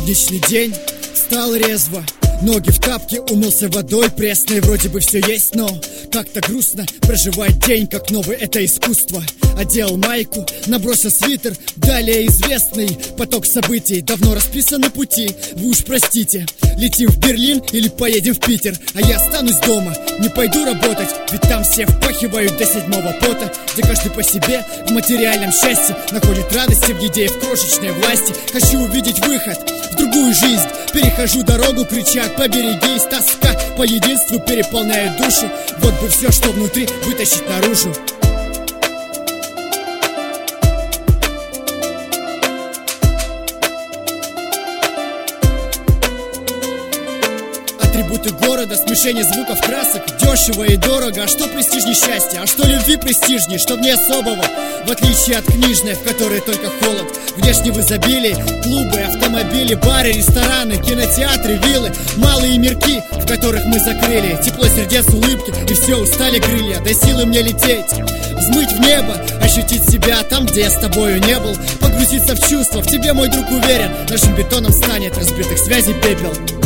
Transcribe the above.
Будничный день, встал резво, ноги в тапке, умылся водой пресной. Вроде бы все есть, но как-то грустно проживать день, как новый, это искусство. Одел майку, набросил свитер, далее известный поток событий. Давно расписаны пути, вы уж простите. Летим в Берлин или поедем в Питер, а я останусь дома, не пойду работать. Ведь там все впахивают до седьмого пота, где каждый по себе в материальном счастье находит радости в еде и в крошечной власти. Хочу увидеть выход в другую жизнь, перехожу дорогу, кричат поберегись. Тоска по единству переполняет душу, вот бы все, что внутри, вытащить наружу. Атрибуты города, смешение звуков, красок, дешево и дорого. А что престижнее счастья? А что любви престижнее? Что мне особого? В отличие от книжной, в которой только холод. Внешне в изобилии клубы, автомобили, бары, рестораны, кинотеатры, виллы, малые мирки, в которых мы закрыли тепло сердец, улыбки, и все, устали крылья. Дай силы мне лететь, взмыть в небо, ощутить себя там, где я с тобою не был, погрузиться в чувства. В тебе, мой друг, уверен, нашим бетоном станет разбитых связей пепел.